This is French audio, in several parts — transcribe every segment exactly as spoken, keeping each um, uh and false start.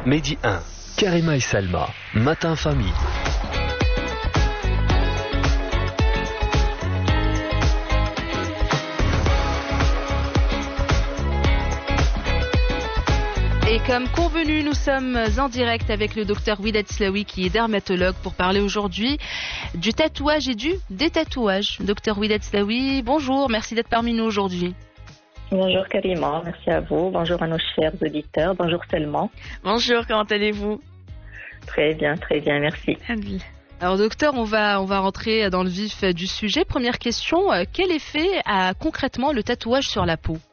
Mehdi un, Karima et Salma, Matin Famille. Et comme convenu, nous sommes en direct avec le docteur Widad Slaoui qui est dermatologue pour parler aujourd'hui du tatouage et du détatouage. Docteur Widad Slaoui, bonjour, merci d'être parmi nous aujourd'hui. Bonjour Karima, merci à vous. Bonjour à nos chers auditeurs. Bonjour Selma. Bonjour, comment allez-vous? Très bien, très bien, merci. Alors docteur, on va, on va rentrer dans le vif du sujet. Première question, quel effet a concrètement le tatouage sur la peau?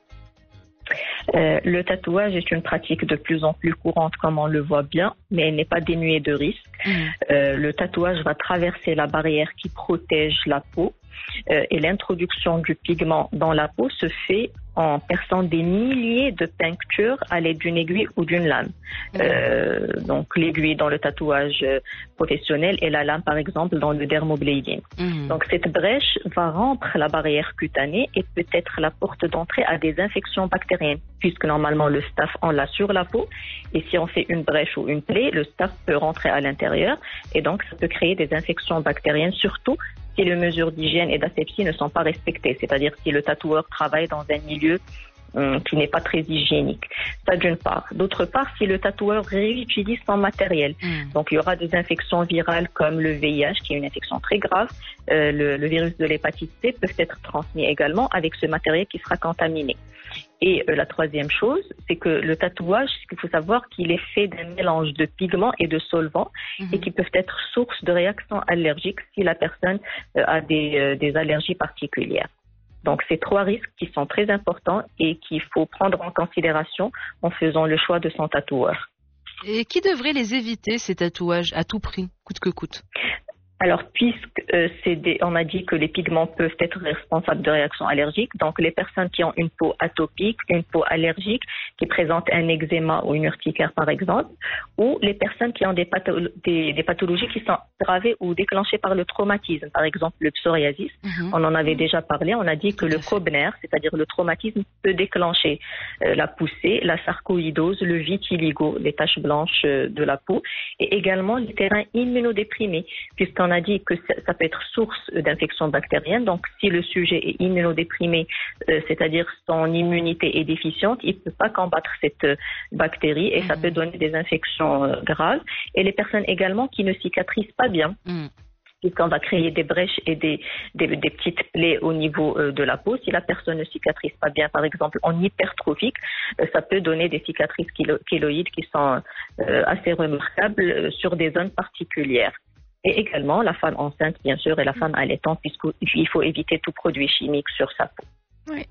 Euh, le tatouage est une pratique de plus en plus courante, comme on le voit bien, mais elle n'est pas dénuée de risques. Mmh. Euh, le tatouage va traverser la barrière qui protège la peau euh, et l'introduction du pigment dans la peau se fait en perçant des milliers de punctures à l'aide d'une aiguille ou d'une lame. Mmh. Euh, donc l'aiguille dans le tatouage professionnel et la lame par exemple dans le dermoblading. Mmh. Donc cette brèche va rompre la barrière cutanée et peut être la porte d'entrée à des infections bactériennes, puisque normalement le staph on l'a sur la peau et si on fait une brèche ou une plaie, le staph peut rentrer à l'intérieur et donc ça peut créer des infections bactériennes, surtout si les mesures d'hygiène et d'asepsie ne sont pas respectées, c'est-à-dire si le tatoueur travaille dans un milieu hum, qui n'est pas très hygiénique. Ça d'une part. D'autre part, si le tatoueur réutilise son matériel, mmh. donc il y aura des infections virales comme le V I H, qui est une infection très grave, euh, le, le virus de l'hépatite C peut être transmis également avec ce matériel qui sera contaminé. Et euh, la troisième chose, c'est que le tatouage, il faut savoir qu'il est fait d'un mélange de pigments et de solvants mmh. et qui peuvent être source de réactions allergiques si la personne euh, a des, euh, des allergies particulières. Donc, c'est trois risques qui sont très importants et qu'il faut prendre en considération en faisant le choix de son tatoueur. Et qui devrait les éviter, ces tatouages, à tout prix, coûte que coûte? Alors, puisque euh, c'est des, on a dit que les pigments peuvent être responsables de réactions allergiques, donc les personnes qui ont une peau atopique, une peau allergique, qui présentent un eczéma ou une urticaire par exemple, ou les personnes qui ont des, patholo- des, des pathologies qui sont aggravées ou déclenchées par le traumatisme, par exemple le psoriasis. Mm-hmm. On en avait déjà parlé, on a dit que le Kobner, c'est-à-dire le traumatisme, peut déclencher euh, la poussée, la sarcoïdose, le vitiligo, les taches blanches euh, de la peau, et également les terrains immunodéprimés, puisqu'on On a dit que ça peut être source d'infections bactériennes. Donc, si le sujet est immunodéprimé, euh, c'est-à-dire son immunité est déficiente, il ne peut pas combattre cette bactérie et mmh. ça peut donner des infections euh, graves. Et les personnes également qui ne cicatrisent pas bien. Mmh. Puisqu'on va créer des brèches et des, des, des petites plaies au niveau euh, de la peau. Si la personne ne cicatrise pas bien, par exemple en hypertrophique, euh, ça peut donner des cicatrices kélo- kéloïdes qui sont euh, assez remarquables euh, sur des zones particulières. Et également la femme enceinte, bien sûr, et la femme allaitante, puisqu'il faut éviter tout produit chimique sur sa peau. Oui.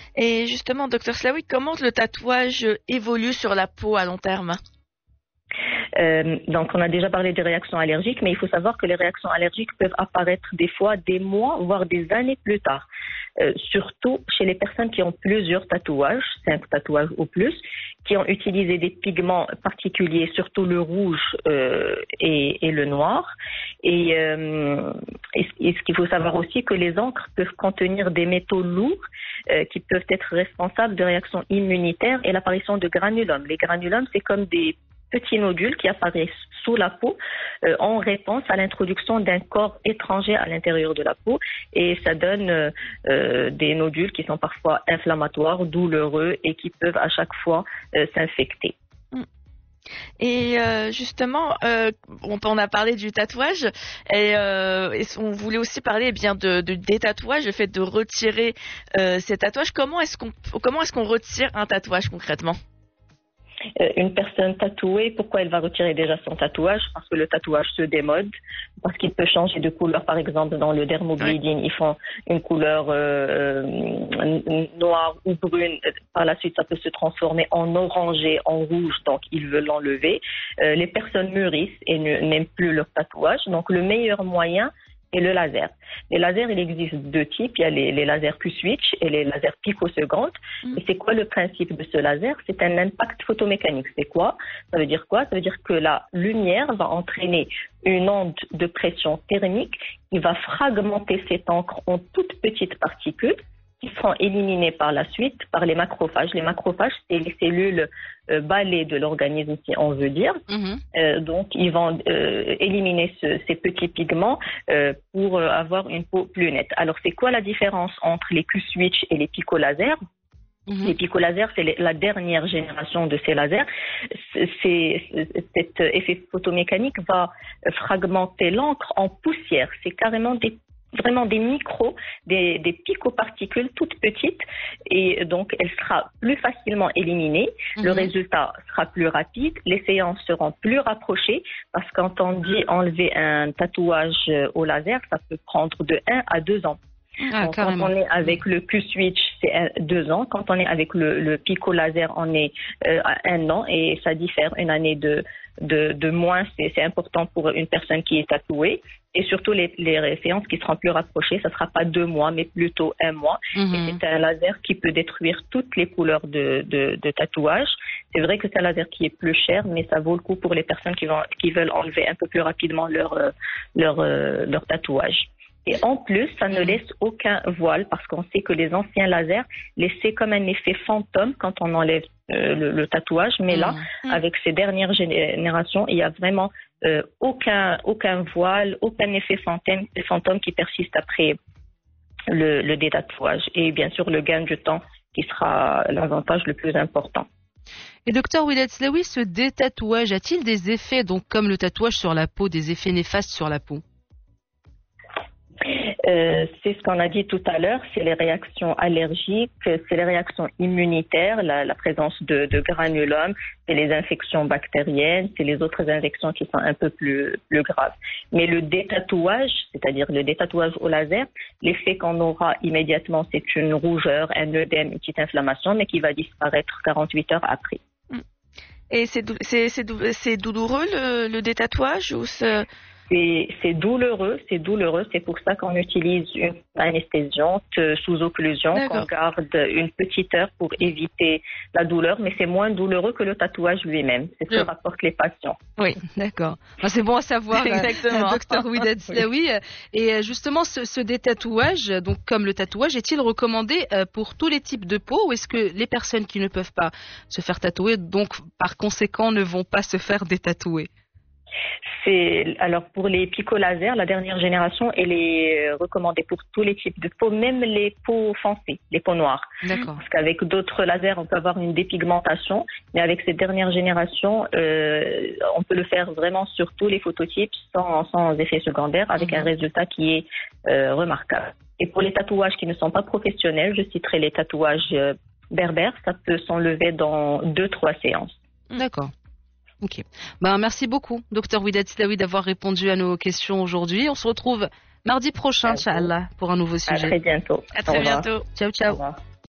Et justement, docteur Slaoui, comment le tatouage évolue sur la peau à long terme? Euh, donc, on a déjà parlé des réactions allergiques, mais il faut savoir que les réactions allergiques peuvent apparaître des fois des mois, voire des années plus tard. Euh, surtout chez les personnes qui ont plusieurs tatouages, cinq tatouages ou plus, qui ont utilisé des pigments particuliers, surtout le rouge euh, et, et le noir. Et, euh, et, et ce qu'il faut savoir aussi, que les encres peuvent contenir des métaux lourds euh, qui peuvent être responsables de réactions immunitaires et l'apparition de granulomes. Les granulomes, c'est comme des petits nodules qui apparaissent sous la peau euh, en réponse à l'introduction d'un corps étranger à l'intérieur de la peau, et ça donne euh, euh, des nodules qui sont parfois inflammatoires, douloureux et qui peuvent à chaque fois euh, s'infecter. Et euh, justement, euh, on, on a parlé du tatouage et, euh, et on voulait aussi parler eh bien de, de des tatouages, le fait de retirer euh, ces tatouages. Comment est-ce qu'on comment est-ce qu'on retire un tatouage concrètement? Euh, une personne tatouée, pourquoi elle va retirer déjà son tatouage? Parce que le tatouage se démode, parce qu'il peut changer de couleur. Par exemple, dans le dermoblading, ils font une couleur euh, noire ou brune. Par la suite, ça peut se transformer en orangé, en rouge, donc ils veulent l'enlever. Euh, les personnes mûrissent et n'aiment plus leur tatouage. Donc, le meilleur moyen, et le laser. Les lasers, il existe deux types. Il y a les, les lasers Q-switch et les lasers picosecondes. Mm. Et c'est quoi le principe de ce laser? C'est un impact photomécanique. C'est quoi? Ça veut dire quoi? Ça veut dire que la lumière va entraîner une onde de pression thermique qui va fragmenter cette encre en toutes petites particules. qui seront éliminés par la suite par les macrophages. Les macrophages, c'est les cellules euh, balais de l'organisme, si on veut dire. Mmh. Euh, donc, ils vont euh, éliminer ce, ces petits pigments euh, pour avoir une peau plus nette. Alors, c'est quoi la différence entre les Q-switch et les picolasers? Mmh. Les picolasers, c'est les, la dernière génération de ces lasers. C'est, c'est, cet effet photomécanique va fragmenter l'encre en poussière. C'est carrément des vraiment des micros, des, des picoparticules toutes petites, et donc elle sera plus facilement éliminée. Mmh. Le résultat sera plus rapide, les séances seront plus rapprochées, parce que quand on dit enlever un tatouage au laser, ça peut prendre de un à deux ans. Ah, donc, quand on est avec le Q-switch, c'est un, deux ans. Quand on est avec le, le pico laser, on est euh, à un an, et ça diffère une année de de, de moins. C'est, c'est important pour une personne qui est tatouée, et surtout les, les séances qui seront plus rapprochées, ça sera pas deux mois, mais plutôt un mois. Mm-hmm. Et c'est un laser qui peut détruire toutes les couleurs de, de, de tatouage. C'est vrai que c'est un laser qui est plus cher, mais ça vaut le coup pour les personnes qui vont qui veulent enlever un peu plus rapidement leur leur leur, leur tatouage. Et en plus, ça ne laisse aucun voile, parce qu'on sait que les anciens lasers laissaient comme un effet fantôme quand on enlève euh, le, le tatouage. Mais là, mmh. avec ces dernières générations, il n'y a vraiment euh, aucun, aucun voile, aucun effet fantôme, fantôme qui persiste après le, le détatouage. Et bien sûr, le gain de temps qui sera l'avantage le plus important. Et docteur Wiletslaoui, ce détatouage a-t-il des effets, donc comme le tatouage sur la peau, des effets néfastes sur la peau? Euh, c'est ce qu'on a dit tout à l'heure, c'est les réactions allergiques, c'est les réactions immunitaires, la, la présence de, de granulome, c'est les infections bactériennes, c'est les autres infections qui sont un peu plus, plus graves. Mais le détatouage, c'est-à-dire le détatouage au laser, l'effet qu'on aura immédiatement, c'est une rougeur, un œdème, une petite inflammation, mais qui va disparaître quarante-huit heures après. Et c'est, c'est, c'est, c'est douloureux le, le détatouage ou ce... C'est, c'est douloureux, c'est douloureux. C'est pour ça qu'on utilise une anesthésiante sous occlusion, qu'on garde une petite heure pour éviter la douleur, mais c'est moins douloureux que le tatouage lui-même. C'est ce que rapportent les patients. Oui, d'accord. Enfin, c'est bon à savoir, exactement, docteur Wiletslaoui. Et justement, ce, ce détatouage, donc comme le tatouage, est-il recommandé pour tous les types de peau, ou est-ce que les personnes qui ne peuvent pas se faire tatouer, donc par conséquent, ne vont pas se faire détatouer? C'est, alors pour les picolasers, la dernière génération, elle est recommandée pour tous les types de peau, même les peaux foncées, les peaux noires. D'accord. Parce qu'avec d'autres lasers, on peut avoir une dépigmentation, mais avec cette dernière génération, euh, on peut le faire vraiment sur tous les phototypes sans, sans effet secondaire, avec mmh. un résultat qui est euh, remarquable. Et pour les tatouages qui ne sont pas professionnels, je citerai les tatouages euh, berbères, ça peut s'enlever dans deux, trois séances. D'accord. Ok. Ben, merci beaucoup, docteur Wiletslaoui, d'avoir répondu à nos questions aujourd'hui. On se retrouve mardi prochain, Inch'Allah, pour un nouveau sujet. À très bientôt. À très bientôt. Ciao, ciao. Au revoir.